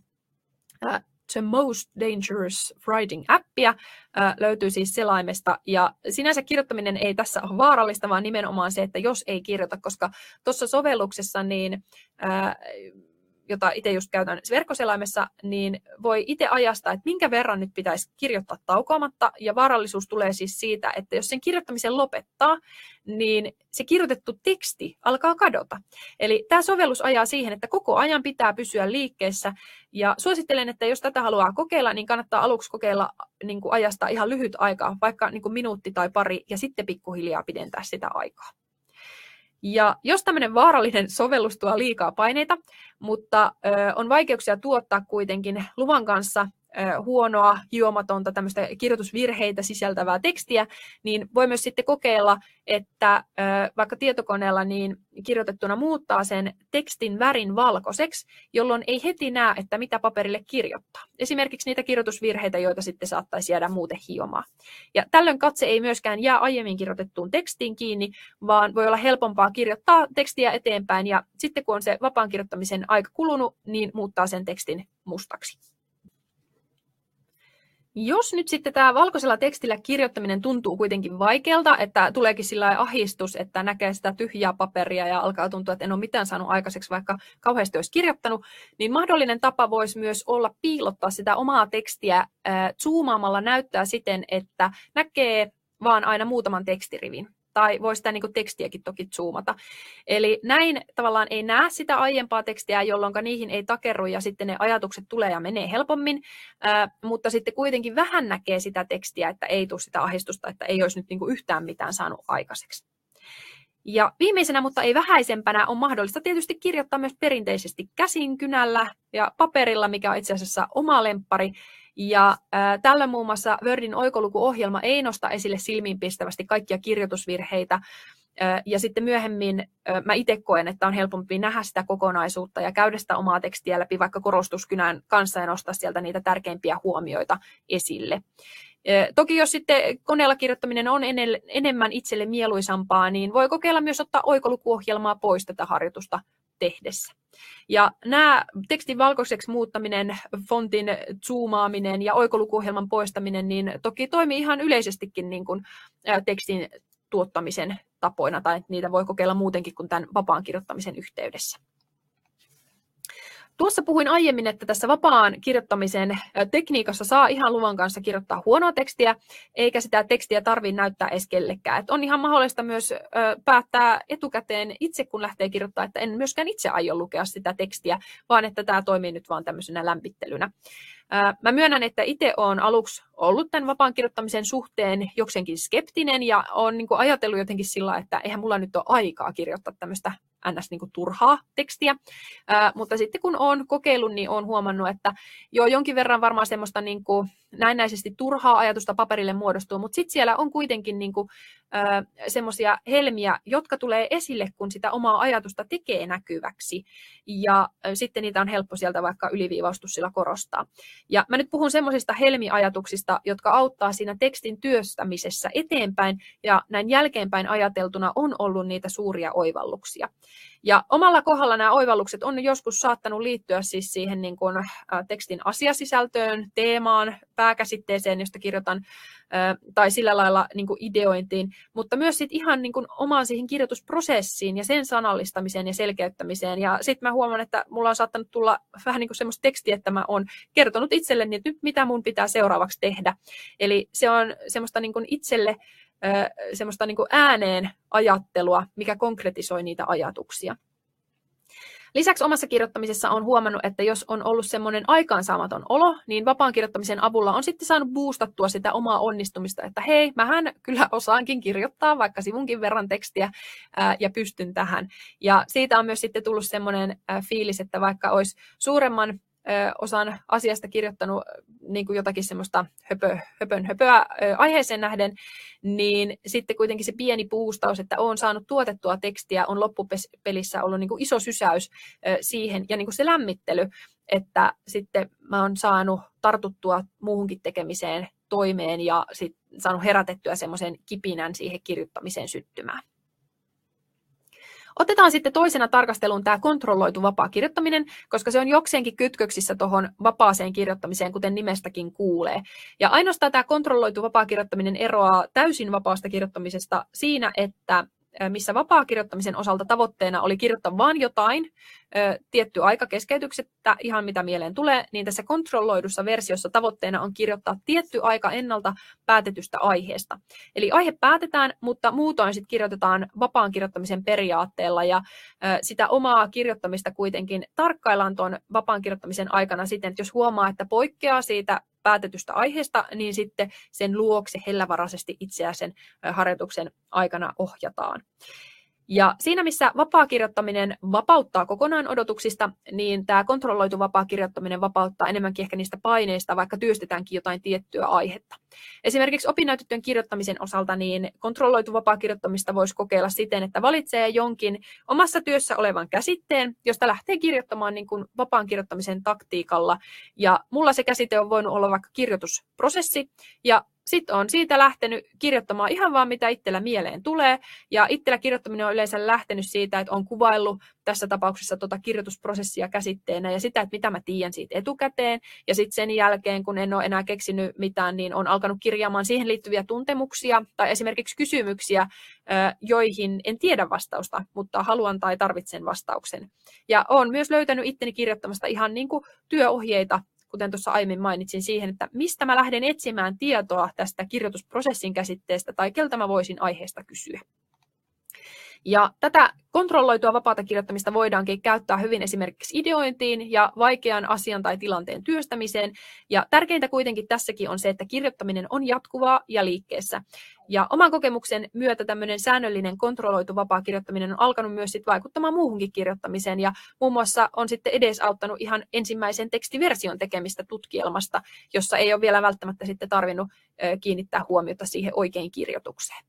The Most Dangerous Writing-appia, löytyy siis selaimesta, ja sinänsä kirjoittaminen ei tässä ole vaarallista, vaan nimenomaan se, että jos ei kirjoita, koska tuossa sovelluksessa niin jota itse just käytän verkkoselaimessa, niin voi itse ajastaa, että minkä verran nyt pitäisi kirjoittaa taukoamatta, ja vaarallisuus tulee siis siitä, että jos sen kirjoittamisen lopettaa, niin se kirjoitettu teksti alkaa kadota. Eli tämä sovellus ajaa siihen, että koko ajan pitää pysyä liikkeessä, ja suosittelen, että jos tätä haluaa kokeilla, niin kannattaa aluksi kokeilla niin kuin ajastaa ihan lyhyt aikaa, vaikka niin kuin minuutti tai pari, ja sitten pikkuhiljaa pidentää sitä aikaa. Ja jos tämmöinen vaarallinen sovellus tuo liikaa paineita, mutta on vaikeuksia tuottaa kuitenkin luvan kanssa huonoa, hiomatonta, tämmöistä kirjoitusvirheitä sisältävää tekstiä, niin voi myös sitten kokeilla, että vaikka tietokoneella niin kirjoitettuna muuttaa sen tekstin värin valkoiseksi, jolloin ei heti näe, että mitä paperille kirjoittaa. Esimerkiksi niitä kirjoitusvirheitä, joita sitten saattaisi jäädä muuten hiomaan. Ja tällöin katse ei myöskään jää aiemmin kirjoitettuun tekstiin kiinni, vaan voi olla helpompaa kirjoittaa tekstiä eteenpäin, ja sitten kun on se vapaan kirjoittamisen aika kulunut, niin muuttaa sen tekstin mustaksi. Jos nyt sitten tämä valkoisella tekstillä kirjoittaminen tuntuu kuitenkin vaikealta, että tuleekin sillä ahdistus, että näkee sitä tyhjää paperia ja alkaa tuntua, että en ole mitään saanut aikaiseksi, vaikka kauheasti olisi kirjoittanut, niin mahdollinen tapa voisi myös olla piilottaa sitä omaa tekstiä zoomaamalla näyttää siten, että näkee vaan aina muutaman tekstirivin. Tai voi sitä niin kuin tekstiäkin toki zoomata. Eli näin tavallaan ei näe sitä aiempaa tekstiä, jolloin niihin ei takerru ja sitten ne ajatukset tulee ja menee helpommin, mutta sitten kuitenkin vähän näkee sitä tekstiä, että ei tule sitä ahdistusta, että ei olisi nyt niin kuin yhtään mitään saanut aikaiseksi. Ja viimeisenä, mutta ei vähäisempänä, on mahdollista tietysti kirjoittaa myös perinteisesti käsin, kynällä ja paperilla, mikä on itse asiassa oma lemppari. Ja tällä muun muassa Wordin oikolukuohjelma ei nosta esille silmiinpistävästi kaikkia kirjoitusvirheitä. Ja sitten myöhemmin mä itse koen, että on helpompi nähdä sitä kokonaisuutta ja käydä sitä omaa tekstiä läpi vaikka korostuskynän kanssa ja nostaa sieltä niitä tärkeimpiä huomioita esille. Toki jos sitten koneella kirjoittaminen on enemmän itselle mieluisampaa, niin voi kokeilla myös ottaa oikolukuohjelmaa pois tätä harjoitusta tehdessä. Ja nämä tekstin valkoiseksi muuttaminen, fontin zoomaaminen ja oikolukuohjelman poistaminen, niin toki toimii ihan yleisestikin niin kuin tekstin tuottamisen tapoina, tai niitä voi kokeilla muutenkin kuin tämän vapaan kirjoittamisen yhteydessä. Tuossa puhuin aiemmin, että tässä vapaan kirjoittamisen tekniikassa saa ihan luvan kanssa kirjoittaa huonoa tekstiä, eikä sitä tekstiä tarvitse näyttää edes kellekään. Että on ihan mahdollista myös päättää etukäteen itse, kun lähtee kirjoittamaan, että en myöskään itse aio lukea sitä tekstiä, vaan että tämä toimii nyt vaan tämmöisenä lämpittelynä. Mä myönnän, että itse olen aluksi ollut tämän vapaan kirjoittamisen suhteen jokseenkin skeptinen ja olen niin kuin ajatellut jotenkin sillä, että eihän mulla nyt ole aikaa kirjoittaa tämmöistä ns. Niin kuin turhaa tekstiä, mutta sitten kun olen kokeillut, niin olen huomannut, että jo jonkin verran varmaan semmoista niin kuin näennäisesti turhaa ajatusta paperille muodostuu, mutta sitten siellä on kuitenkin niin kuin semmoisia helmiä, jotka tulee esille, kun sitä omaa ajatusta tekee näkyväksi, ja sitten niitä on helppo sieltä vaikka yliviivaustussilla korostaa. Ja mä nyt puhun semmoisista helmiajatuksista, jotka auttaa siinä tekstin työstämisessä eteenpäin, ja näin jälkeenpäin ajateltuna on ollut niitä suuria oivalluksia. Ja omalla kohdalla nämä oivallukset on joskus saattanut liittyä siis siihen niin kuin tekstin asiasisältöön, teemaan, pääkäsitteeseen, josta kirjoitan, tai sillä lailla niin kuin ideointiin, mutta myös sit ihan niin kuin omaan siihen kirjoitusprosessiin ja sen sanallistamiseen ja selkeyttämiseen. Ja sitten mä huomaan, että mulla on saattanut tulla vähän niin kuin semmoista tekstiä, että mä oon kertonut itselleni, että nyt mitä mun pitää seuraavaksi tehdä. Eli se on semmoista niin kuin itselle semmoista niin kuin ääneen ajattelua, mikä konkretisoi niitä ajatuksia. Lisäksi omassa kirjoittamisessa olen huomannut, että jos on ollut semmoinen aikaansaamaton olo, niin vapaan kirjoittamisen avulla on sitten saanut boostattua sitä omaa onnistumista, että hei, mähän kyllä osaankin kirjoittaa vaikka sivunkin verran tekstiä ja pystyn tähän. Ja siitä on myös sitten tullut semmoinen fiilis, että vaikka olisi suuremman osan asiasta kirjoittanut niin kuin jotakin semmoista höpöä aiheeseen nähden, niin sitten kuitenkin se pieni boostaus, että olen saanut tuotettua tekstiä, on loppupelissä ollut niin kuin iso sysäys siihen, ja niin kuin se lämmittely, että sitten mä oon saanut tartuttua muuhunkin tekemiseen toimeen ja sitten saanut herätettyä semmoisen kipinän siihen kirjoittamiseen syttymään. Otetaan sitten toisena tarkasteluun tämä kontrolloitu vapaa kirjoittaminen, koska se on jokseenkin kytköksissä tuohon vapaaseen kirjoittamiseen, kuten nimestäkin kuulee. Ja ainoastaan tämä kontrolloitu vapaa kirjoittaminen eroaa täysin vapaasta kirjoittamisesta siinä, että missä vapaa-kirjoittamisen osalta tavoitteena oli kirjoittaa vain jotain, tietty aika keskeytyksettä, ihan mitä mieleen tulee, niin tässä kontrolloidussa versiossa tavoitteena on kirjoittaa tietty aika ennalta päätetystä aiheesta. Eli aihe päätetään, mutta muutoin sitten kirjoitetaan vapaan kirjoittamisen periaatteella, ja sitä omaa kirjoittamista kuitenkin tarkkaillaan tuon vapaan kirjoittamisen aikana siten, että jos huomaa, että poikkeaa siitä päätetystä aiheesta, niin sitten sen luokse hellävaraisesti itseään sen harjoituksen aikana ohjataan. Ja siinä, missä vapaa kirjoittaminen vapauttaa kokonaan odotuksista, niin tämä kontrolloitu vapaa kirjoittaminen vapauttaa enemmänkin ehkä niistä paineista, vaikka työstetäänkin jotain tiettyä aihetta. Esimerkiksi opinnäytetyön kirjoittamisen osalta niin kontrolloitu vapaa kirjoittamista voisi kokeilla siten, että valitsee jonkin omassa työssä olevan käsitteen, josta lähtee kirjoittamaan niin kuin vapaan kirjoittamisen taktiikalla. Ja mulla se käsite on voinut olla vaikka kirjoitusprosessi, ja sitten on siitä lähtenyt kirjoittamaan ihan vaan mitä itsellä mieleen tulee, ja itsellä kirjoittaminen on yleensä lähtenyt siitä, että on kuvaillut tässä tapauksessa kirjoitusprosessia käsitteenä ja sitä, että mitä mä tiedän siitä etukäteen, ja sitten sen jälkeen, kun en ole enää keksinyt mitään, niin on alkanut kirjaamaan siihen liittyviä tuntemuksia tai esimerkiksi kysymyksiä, joihin en tiedä vastausta, mutta haluan tai tarvitsen vastauksen. Ja olen myös löytänyt itteni kirjoittamasta ihan niin kuin työohjeita, kuten tuossa aiemmin mainitsin siihen, että mistä mä lähden etsimään tietoa tästä kirjoitusprosessin käsitteestä tai keltä mä voisin aiheesta kysyä. Ja tätä kontrolloitua vapaata kirjoittamista voidaankin käyttää hyvin esimerkiksi ideointiin ja vaikean asian tai tilanteen työstämiseen. Ja tärkeintä kuitenkin tässäkin on se, että kirjoittaminen on jatkuvaa ja liikkeessä. Ja oman kokemuksen myötä tämmöinen säännöllinen kontrolloitu vapaa kirjoittaminen on alkanut myös sit vaikuttamaan muuhunkin kirjoittamiseen. Ja muun muassa on sitten edesauttanut ihan ensimmäisen tekstiversion tekemistä tutkielmasta, jossa ei ole vielä välttämättä sitten tarvinnut kiinnittää huomiota siihen oikein kirjoitukseen.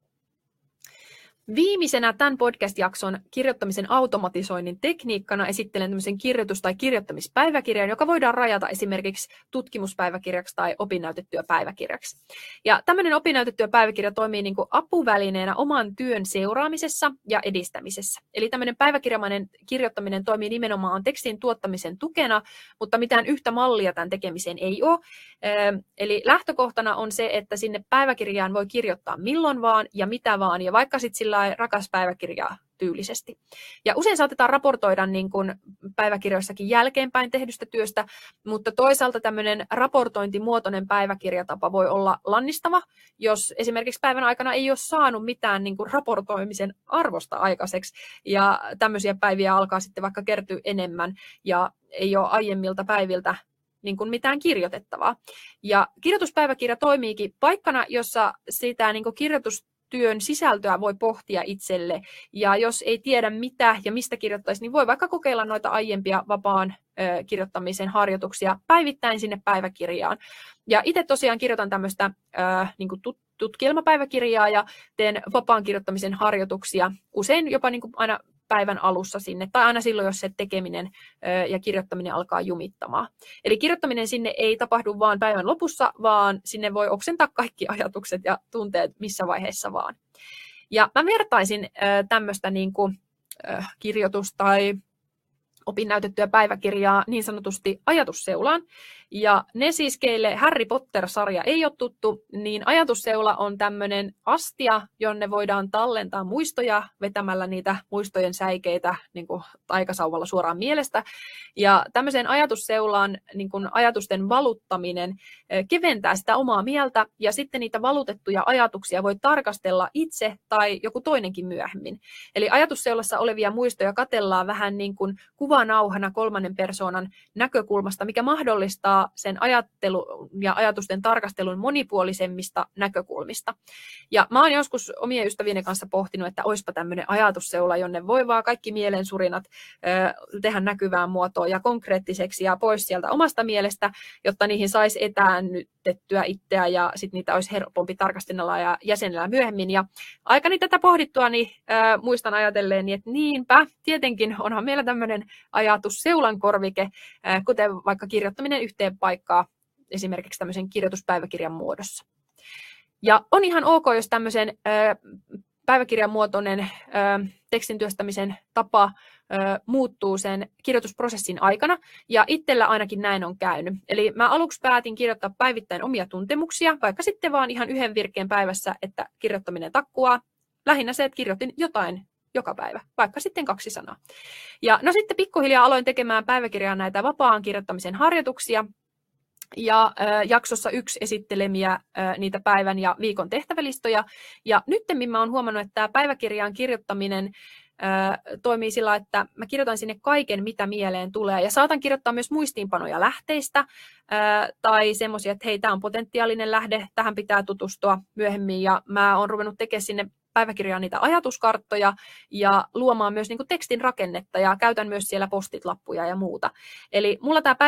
Viimeisenä tämän podcast-jakson kirjoittamisen automatisoinnin tekniikkana esittelen tämmöisen kirjoitus- tai kirjoittamispäiväkirjan, joka voidaan rajata esimerkiksi tutkimuspäiväkirjaksi tai opinnäytetyöpäiväkirjaksi. Ja tämmöinen opinnäytetyöpäiväkirja toimii niin kuin apuvälineenä oman työn seuraamisessa ja edistämisessä. Eli tämmöinen päiväkirjamainen kirjoittaminen toimii nimenomaan tekstin tuottamisen tukena, mutta mitään yhtä mallia tämän tekemiseen ei ole. Eli lähtökohtana on se, että sinne päiväkirjaan voi kirjoittaa milloin vaan ja mitä vaan, ja vaikka sitten sillä rakas päiväkirjaa tyylisesti. Ja usein saatetaan raportoida niin kuin päiväkirjoissakin jälkeenpäin tehdystä työstä, mutta toisaalta tämmöinen raportointimuotoinen päiväkirjatapa voi olla lannistava, jos esimerkiksi päivän aikana ei ole saanut mitään niin kuin raportoimisen arvosta aikaiseksi, ja tämmöisiä päiviä alkaa sitten vaikka kertyä enemmän, ja ei ole aiemmilta päiviltä niin kuin mitään kirjoitettavaa. Ja kirjoituspäiväkirja toimiikin paikkana, jossa sitä niin kuin kirjoitustyön sisältöä voi pohtia itselle, ja jos ei tiedä mitä ja mistä kirjoittaisi, niin voi vaikka kokeilla noita aiempia vapaan kirjoittamisen harjoituksia päivittäin sinne päiväkirjaan. Ja itse tosiaan kirjoitan tämmöistä niin kuin tutkielmapäiväkirjaa ja teen vapaan kirjoittamisen harjoituksia usein jopa niin kuin aina päivän alussa sinne, tai aina silloin, jos se tekeminen ja kirjoittaminen alkaa jumittamaan. Eli kirjoittaminen sinne ei tapahdu vaan päivän lopussa, vaan sinne voi oksentaa kaikki ajatukset ja tunteet missä vaiheessa vaan. Ja mä vertaisin tämmöistä niin kuin kirjoitus- tai opinnäytettyä päiväkirjaa niin sanotusti ajatusseulaan. Ja ne siis, keille Harry Potter-sarja ei ole tuttu, niin ajatusseula on tämmöinen astia, jonne voidaan tallentaa muistoja vetämällä niitä muistojen säikeitä niin kuin taikasauvalla suoraan mielestä. Ja tämmöiseen ajatusseulaan niin kuin ajatusten valuttaminen keventää sitä omaa mieltä, ja sitten niitä valutettuja ajatuksia voi tarkastella itse tai joku toinenkin myöhemmin. Eli ajatusseulassa olevia muistoja katsellaan vähän niin kuin kuvanauhana kolmannen persoonan näkökulmasta, mikä mahdollistaa sen ajattelun ja ajatusten tarkastelun monipuolisemmista näkökulmista. Ja mä oon joskus omien ystävien kanssa pohtinut, että oispa tämmöinen ajatusseula, jonne voi vaan kaikki mielensurinat tehdä näkyvään muotoon ja konkreettiseksi ja pois sieltä omasta mielestä, jotta niihin saisi etäännytettyä itseä ja sitten niitä olisi helpompi tarkastella ja jäsenellä myöhemmin. Ja aikani tätä pohdittua, niin muistan ajatelleen, että niinpä, tietenkin onhan meillä tämmöinen ajatusseulan korvike, kuten vaikka kirjoittaminen yhteen paikkaan, esimerkiksi tämmöisen kirjoituspäiväkirjan muodossa. Ja on ihan ok, jos tämmöisen päiväkirjan muotoinen tekstin työstämisen tapa muuttuu sen kirjoitusprosessin aikana, ja itsellä ainakin näin on käynyt. Eli mä aluksi päätin kirjoittaa päivittäin omia tuntemuksia, vaikka sitten vaan ihan yhden virkkeen päivässä, että kirjoittaminen takkuaa. lähinnä se, että kirjoitin jotain joka päivä, vaikka sitten 2 sanaa. Ja no sitten pikkuhiljaa aloin tekemään päiväkirjaan näitä vapaan kirjoittamisen harjoituksia, ja jaksossa 1 esittelemiä niitä päivän ja viikon tehtävälistoja. Ja nyttemmin mä oon huomannut, että tämä päiväkirjaan kirjoittaminen toimii sillä, että mä kirjoitan sinne kaiken, mitä mieleen tulee. Ja saatan kirjoittaa myös muistiinpanoja lähteistä tai semmoisia, että hei, tämä on potentiaalinen lähde, tähän pitää tutustua myöhemmin. Ja mä oon ruvennut tekemään sinne päiväkirjaan niitä ajatuskarttoja ja luomaan myös niin kuin tekstin rakennetta ja käytän myös siellä postit-lappuja ja muuta. Eli mulla tämä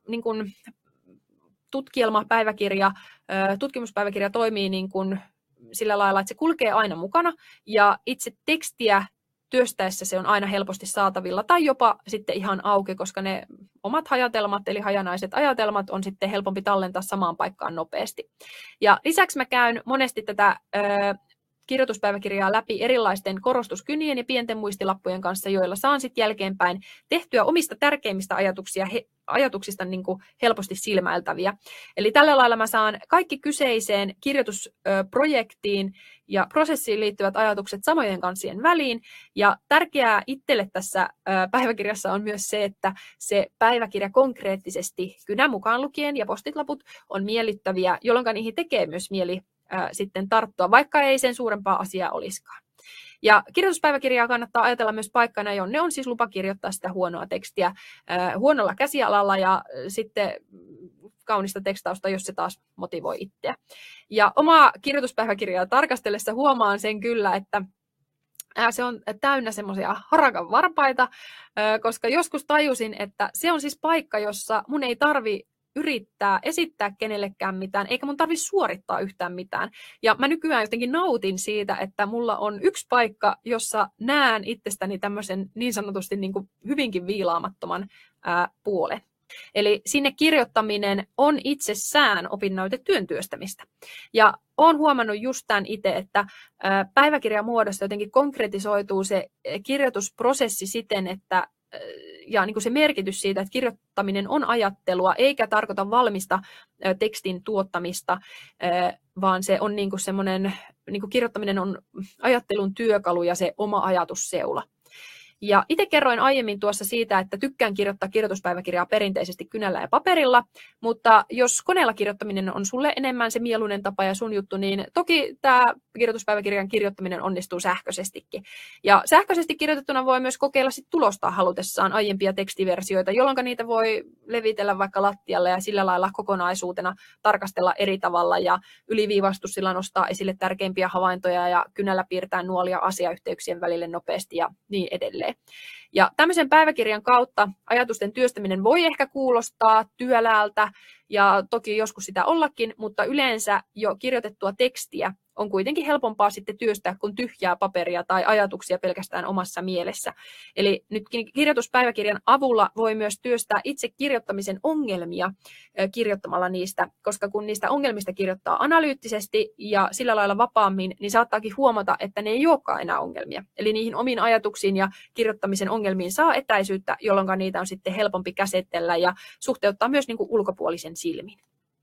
tutkimuspäiväkirja toimii niin kuin sillä lailla, että se kulkee aina mukana ja itse tekstiä työstäessä se on aina helposti saatavilla tai jopa sitten ihan auki, koska ne omat hajatelmat eli hajanaiset ajatelmat on sitten helpompi tallentaa samaan paikkaan nopeasti. Ja lisäksi mä käyn monesti tätä kirjoituspäiväkirjaa läpi erilaisten korostuskynien ja pienten muistilappujen kanssa, joilla saan sitten jälkeenpäin tehtyä omista tärkeimmistä ajatuksista niin kuin helposti silmäiltäviä. Eli tällä lailla mä saan kaikki kyseiseen kirjoitusprojektiin ja prosessiin liittyvät ajatukset samojen kansien väliin. Ja tärkeää itselle tässä päiväkirjassa on myös se, että se päiväkirja konkreettisesti, kynä mukaan lukien ja postitlaput, on miellyttäviä, jolloin niihin tekee myös mieli sitten tarttua, vaikka ei sen suurempaa asiaa olisikaan. Ja kirjoituspäiväkirjaa kannattaa ajatella myös paikkana, jonne on siis lupa kirjoittaa sitä huonoa tekstiä huonolla käsialalla ja sitten kaunista tekstausta, jos se taas motivoi itseä. Ja omaa kirjoituspäiväkirjaa tarkastellessa huomaan sen kyllä, että se on täynnä semmoisia harakan varpaita, koska joskus tajusin, että se on siis paikka, jossa mun ei tarvi yrittää esittää kenellekään mitään, eikä mun tarvitse suorittaa yhtään mitään. Ja mä nykyään jotenkin nautin siitä, että mulla on yksi paikka, jossa näen itsestäni tämmöisen niin sanotusti niin kuin hyvinkin viilaamattoman puolen. Eli sinne kirjoittaminen on itsessään opinnäytetyön työstämistä. Ja olen huomannut just tämän itse, että päiväkirjamuodossa jotenkin konkretisoituu se kirjoitusprosessi siten, että ja niin kuin se merkitys siitä, että kirjoittaminen on ajattelua, eikä tarkoita valmista tekstin tuottamista, vaan se on niin kuin semmoinen, niin kuin kirjoittaminen on ajattelun työkalu ja se oma ajatusseula. Ja itse kerroin aiemmin tuossa siitä, että tykkään kirjoittaa kirjoituspäiväkirjaa perinteisesti kynällä ja paperilla, mutta jos koneella kirjoittaminen on sulle enemmän se mieluinen tapa ja sun juttu, niin toki tämä kirjoituspäiväkirjan kirjoittaminen onnistuu sähköisestikin. Ja sähköisesti kirjoitettuna voi myös kokeilla sit tulostaa halutessaan aiempia tekstiversioita, jolloin niitä voi levitellä vaikka lattialle ja sillä lailla kokonaisuutena tarkastella eri tavalla ja yliviivastuksilla nostaa esille tärkeimpiä havaintoja ja kynällä piirtää nuolia asiayhteyksien välille nopeasti ja niin edelleen. Ja tämmöisen päiväkirjan kautta ajatusten työstäminen voi ehkä kuulostaa työläältä ja toki joskus sitä ollakin, mutta yleensä jo kirjoitettua tekstiä on kuitenkin helpompaa sitten työstää kuin tyhjää paperia tai ajatuksia pelkästään omassa mielessä. Eli nyt kirjoituspäiväkirjan avulla voi myös työstää itse kirjoittamisen ongelmia kirjoittamalla niistä, koska kun niistä ongelmista kirjoittaa analyyttisesti ja sillä lailla vapaammin, niin saattaakin huomata, että ne ei olekaan enää ongelmia. Eli niihin omiin ajatuksiin ja kirjoittamisen ongelmiin saa etäisyyttä, jolloin niitä on sitten helpompi käsitellä ja suhteuttaa myös niin kuin ulkopuolisen silmin.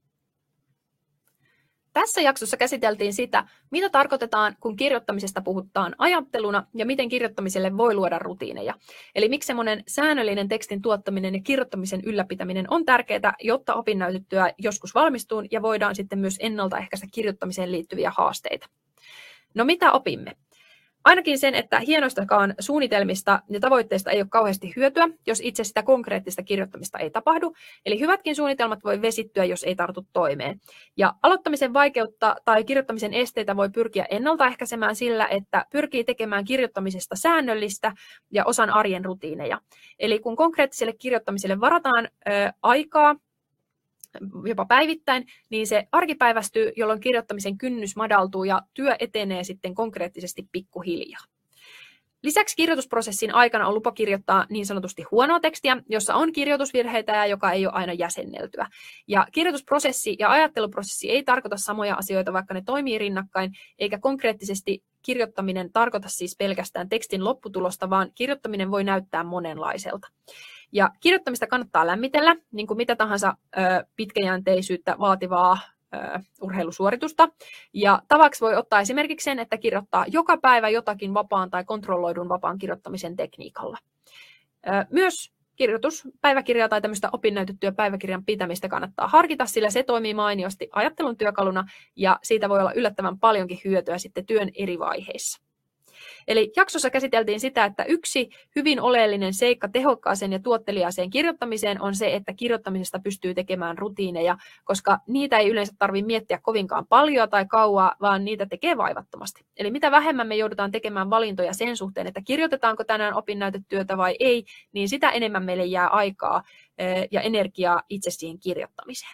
Tässä jaksossa käsiteltiin sitä, mitä tarkoitetaan, kun kirjoittamisesta puhutaan ajatteluna ja miten kirjoittamiselle voi luoda rutiineja. Eli miksi semmoinen säännöllinen tekstin tuottaminen ja kirjoittamisen ylläpitäminen on tärkeää, jotta opinnäytetyö joskus valmistuu ja voidaan sitten myös ennaltaehkäistä kirjoittamiseen liittyviä haasteita. No mitä opimme? Ainakin sen, että hienoistakaan suunnitelmista ja tavoitteista ei ole kauheasti hyötyä, jos itse sitä konkreettista kirjoittamista ei tapahdu. Eli hyvätkin suunnitelmat voi vesittyä, jos ei tartu toimeen. Ja aloittamisen vaikeutta tai kirjoittamisen esteitä voi pyrkiä ennaltaehkäisemään sillä, että pyrkii tekemään kirjoittamisesta säännöllistä ja osan arjen rutiineja. Eli kun konkreettiselle kirjoittamiselle varataan aikaa, jopa päivittäin, niin se arkipäivästyy, jolloin kirjoittamisen kynnys madaltuu ja työ etenee sitten konkreettisesti pikkuhiljaa. Lisäksi kirjoitusprosessin aikana on lupa kirjoittaa niin sanotusti huonoa tekstiä, jossa on kirjoitusvirheitä ja joka ei ole aina jäsenneltyä. Ja kirjoitusprosessi ja ajatteluprosessi ei tarkoita samoja asioita, vaikka ne toimii rinnakkain, eikä konkreettisesti kirjoittaminen tarkoita siis pelkästään tekstin lopputulosta, vaan kirjoittaminen voi näyttää monenlaiselta. Ja kirjoittamista kannattaa lämmitellä, niin kuin mitä tahansa pitkäjänteisyyttä vaativaa urheilusuoritusta. Ja tavaksi voi ottaa esimerkiksi sen, että kirjoittaa joka päivä jotakin vapaan tai kontrolloidun vapaan kirjoittamisen tekniikalla. Myös päiväkirjaa tai tämmöistä opinnäytettyä päiväkirjan pitämistä kannattaa harkita, sillä se toimii mainiosti ajattelun työkaluna ja siitä voi olla yllättävän paljonkin hyötyä sitten työn eri vaiheissa. Eli jaksossa käsiteltiin sitä, että yksi hyvin oleellinen seikka tehokkaaseen ja tuotteliaaseen kirjoittamiseen on se, että kirjoittamisesta pystyy tekemään rutiineja, koska niitä ei yleensä tarvitse miettiä kovinkaan paljon tai kauaa, vaan niitä tekee vaivattomasti. Eli mitä vähemmän me joudutaan tekemään valintoja sen suhteen, että kirjoitetaanko tänään opinnäytetyötä vai ei, niin sitä enemmän meille jää aikaa ja energiaa itse siihen kirjoittamiseen.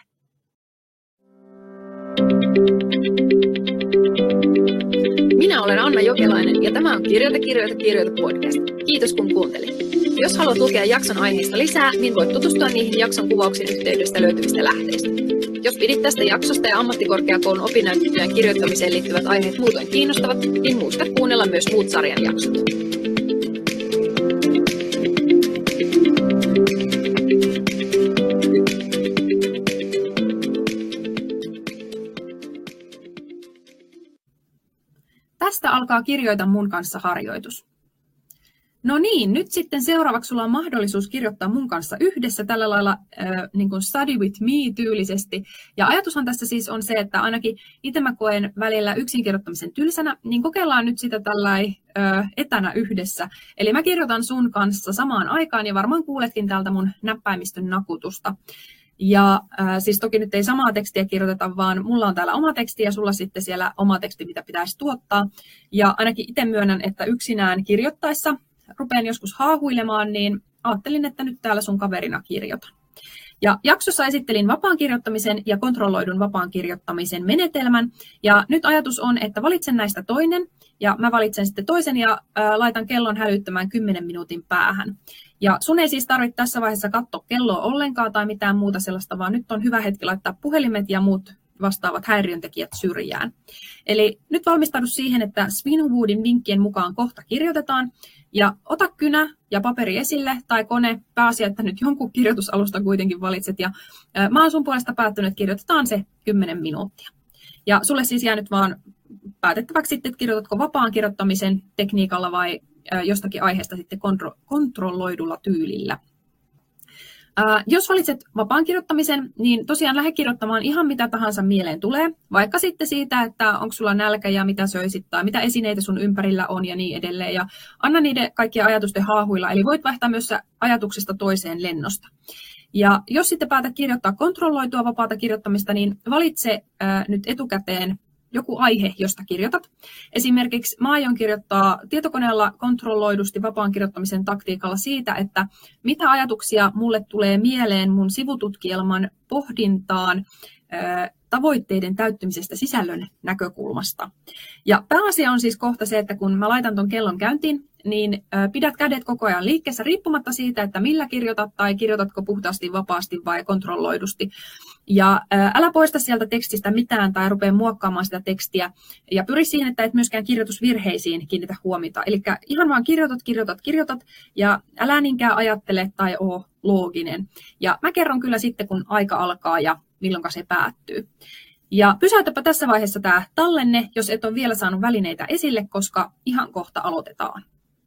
Minä olen Anna Jokelainen ja tämä on Kirjoita, kirjoita, kirjoita podcast. Kiitos kun kuuntelit. Jos haluat lukea jakson aiheista lisää, niin voit tutustua niihin jakson kuvauksen yhteydestä löytyvistä lähteistä. Jos pidit tästä jaksosta ja ammattikorkeakoulun opinnäytetyön kirjoittamiseen liittyvät aiheet muutoin kiinnostavat, niin muista kuunnella myös muut sarjan jaksot. Tästä alkaa Kirjoita mun kanssa -harjoitus. No niin, nyt sitten seuraavaksi sulla on mahdollisuus kirjoittaa mun kanssa yhdessä tällä lailla niin kuin study with me -tyylisesti. Ja ajatushan tässä siis on se, että ainakin itse mä koen välillä yksin kirjoittamisen tylsänä, niin kokeillaan nyt sitä tällainen etänä yhdessä. Eli mä kirjoitan sun kanssa samaan aikaan ja varmaan kuuletkin täältä mun näppäimistön nakutusta. Ja siis toki nyt ei samaa tekstiä kirjoiteta, vaan mulla on täällä oma teksti ja sulla sitten siellä oma teksti, mitä pitäisi tuottaa. Ja ainakin itse myönnän, että yksinään kirjoittaessa rupean joskus haahuilemaan, niin ajattelin, että nyt täällä sun kaverina kirjoitan. Ja jaksossa esittelin vapaan kirjoittamisen ja kontrolloidun vapaan kirjoittamisen menetelmän. Ja nyt ajatus on, että valitsen näistä toinen ja mä valitsen sitten toisen ja laitan kellon hälyttämään 10 minuutin päähän. Ja sun ei siis tarvitse tässä vaiheessa katsoa kelloa ollenkaan tai mitään muuta sellaista, vaan nyt on hyvä hetki laittaa puhelimet ja muut vastaavat häiriöntekijät syrjään. Eli nyt valmistaudu siihen, että Swinwoodin vinkkien mukaan kohta kirjoitetaan. Ja ota kynä ja paperi esille tai kone, pääasia, että nyt jonkun kirjoitusalusta kuitenkin valitset. Ja mä oon sun puolesta päättänyt, että kirjoitetaan se 10 minuuttia. Ja sulle siis jää nyt vaan päätettäväksi sitten, että kirjoitatko vapaan kirjoittamisen tekniikalla vai jostakin aiheesta sitten kontrolloidulla tyylillä. Jos valitset vapaan kirjoittamisen, niin tosiaan lähde kirjoittamaan ihan mitä tahansa mieleen tulee, vaikka sitten siitä, että onko sulla nälkä ja mitä söisit tai mitä esineitä sun ympärillä on ja niin edelleen. Ja anna niiden kaikkien ajatusten haahuilla, eli voit vaihtaa myös ajatuksesta toiseen lennosta. Ja jos sitten päätät kirjoittaa kontrolloitua vapaata kirjoittamista, niin valitse nyt etukäteen joku aihe, josta kirjoitat. Esimerkiksi mä aion kirjoittaa tietokoneella kontrolloidusti vapaan kirjoittamisen taktiikalla siitä, että mitä ajatuksia mulle tulee mieleen mun sivututkielman pohdintaan tavoitteiden täyttymisestä sisällön näkökulmasta. Ja pääasia on siis kohta se, että kun mä laitan ton kellon käyntiin, niin pidät kädet koko ajan liikkeessä riippumatta siitä, että millä kirjoitat tai kirjoitatko puhtaasti, vapaasti vai kontrolloidusti. Ja älä poista sieltä tekstistä mitään tai rupea muokkaamaan sitä tekstiä ja pyri siihen, että et myöskään kirjoitusvirheisiin kiinnitä huomiota. Eli ihan vaan kirjoitat ja älä niinkään ajattele tai ole looginen. Ja mä kerron kyllä sitten, kun aika alkaa ja milloin se päättyy. Ja pysäytäpä tässä vaiheessa tämä tallenne, jos et ole vielä saanut välineitä esille, koska ihan kohta aloitetaan.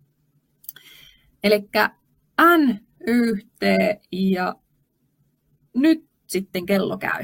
Elikkä NYT ja nyt sitten kello käy.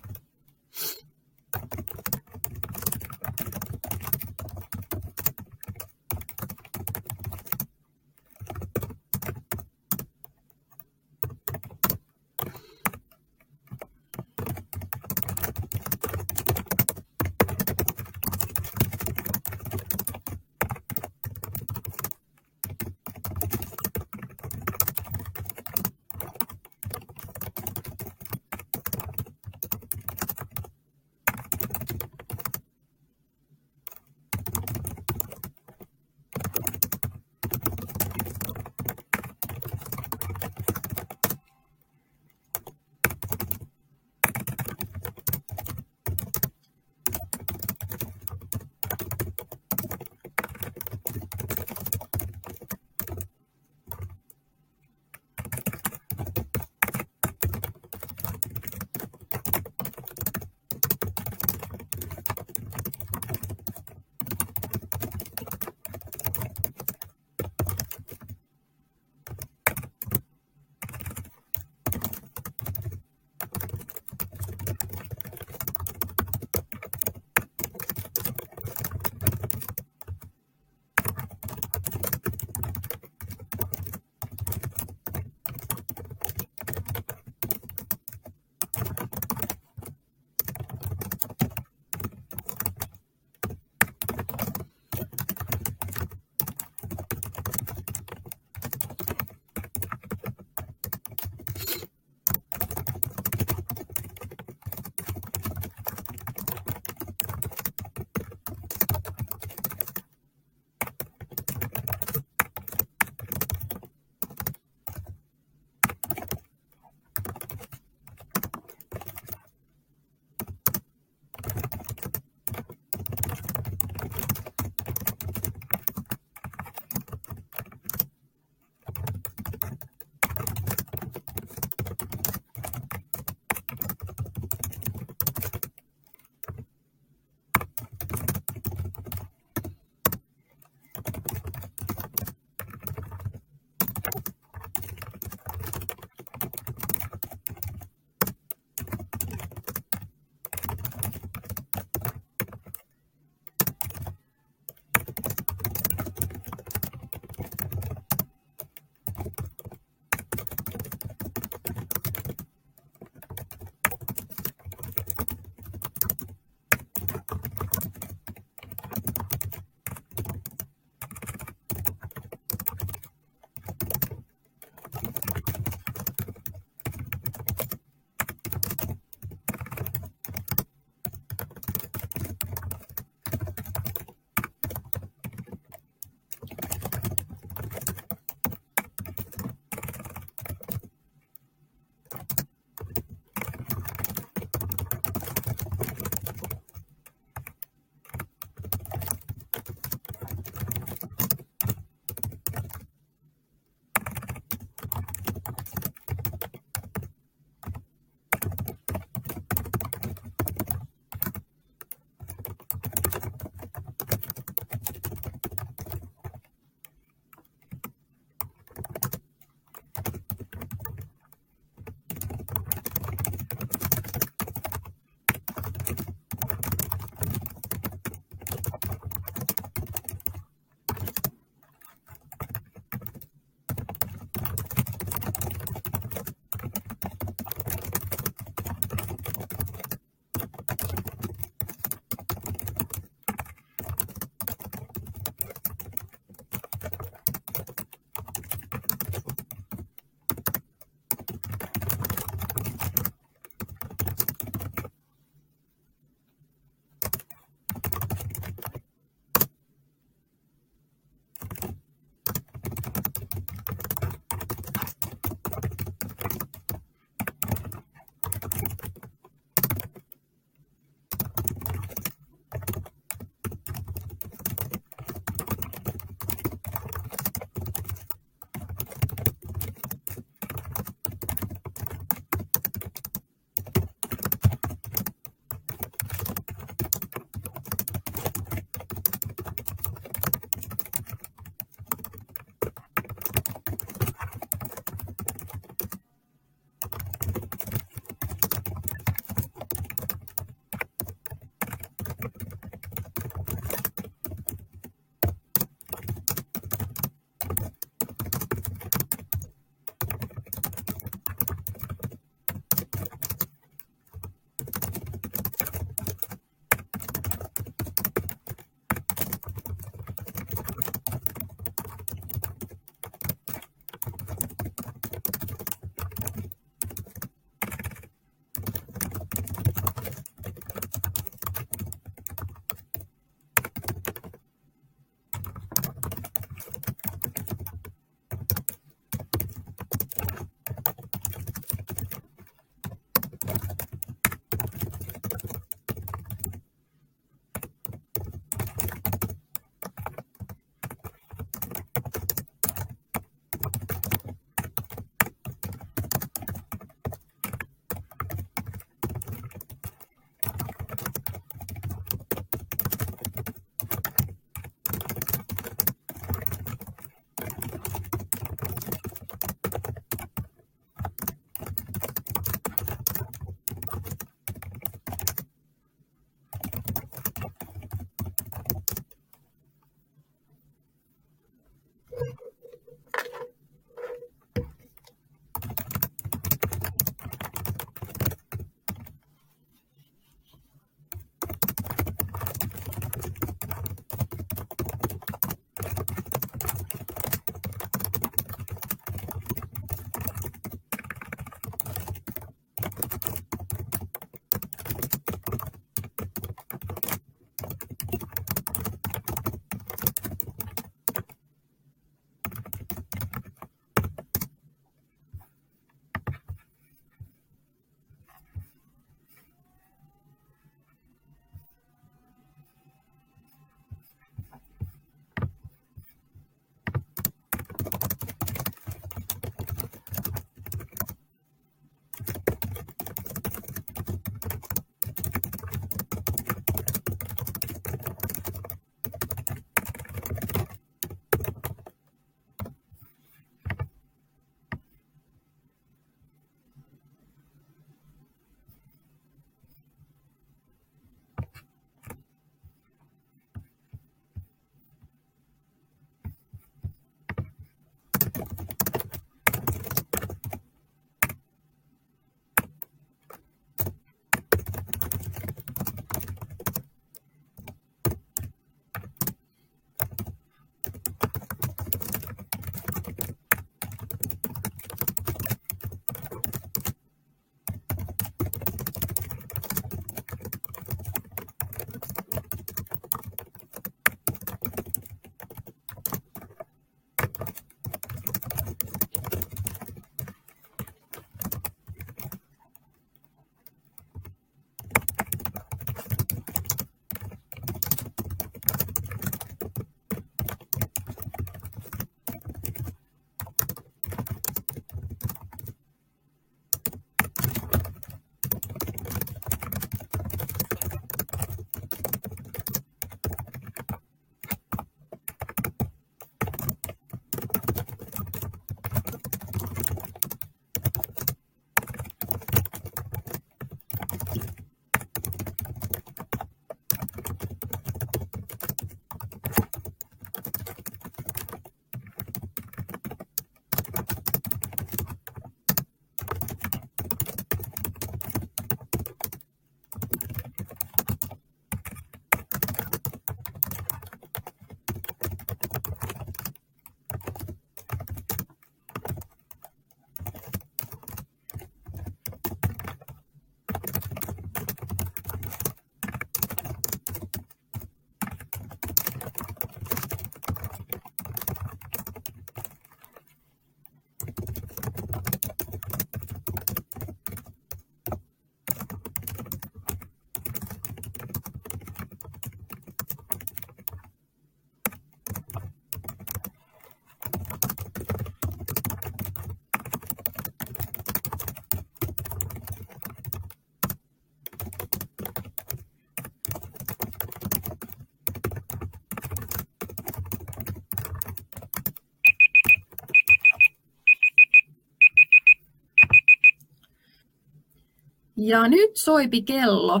Ja nyt soipi kello.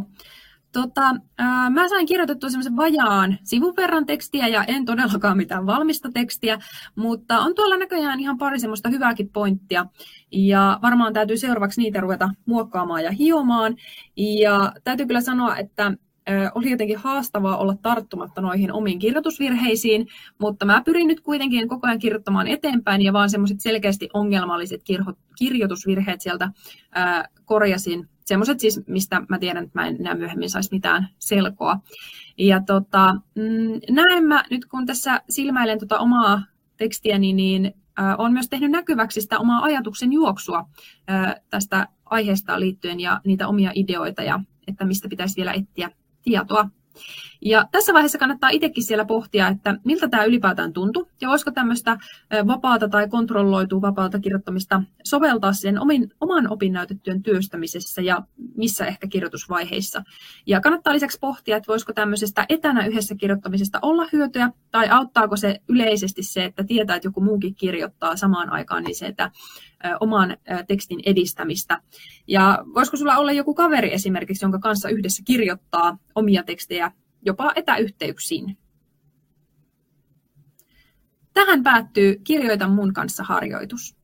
Mä sain kirjoitettua semmoisen vajaan sivun verran tekstiä ja en todellakaan mitään valmista tekstiä, mutta on tuolla näköjään ihan pari semmoista hyvääkin pointtia. Ja varmaan täytyy seuraavaksi niitä ruveta muokkaamaan ja hiomaan. Ja täytyy kyllä sanoa, että oli jotenkin haastavaa olla tarttumatta noihin omiin kirjoitusvirheisiin, mutta mä pyrin nyt kuitenkin koko ajan kirjoittamaan eteenpäin ja vaan semmoiset selkeästi ongelmalliset kirjoitusvirheet sieltä korjasin. Semmoiset siis, mistä mä tiedän, että mä en enää myöhemmin saisi mitään selkoa. Ja näen mä nyt, kun tässä silmäilen omaa tekstiäni, niin olen myös tehnyt näkyväksi sitä omaa ajatuksen juoksua tästä aiheesta liittyen ja niitä omia ideoita ja että mistä pitäisi vielä etsiä tietoa. Ja tässä vaiheessa kannattaa itsekin siellä pohtia, että miltä tämä ylipäätään tuntui ja voisiko tämmöistä vapaata tai kontrolloitua vapaata kirjoittamista soveltaa sen oman opinnäytetyön työstämisessä ja missä ehkä kirjoitusvaiheissa. Ja kannattaa lisäksi pohtia, että voisiko tämmöisestä etänä yhdessä kirjoittamisesta olla hyötyä tai auttaako se yleisesti se, että tietää, että joku muukin kirjoittaa samaan aikaan, niin se, että oman tekstin edistämistä. Ja voisiko sulla olla joku kaveri esimerkiksi, jonka kanssa yhdessä kirjoittaa omia tekstejä jopa etäyhteyksiin. Tähän päättyy Kirjoita mun kanssa -harjoitus.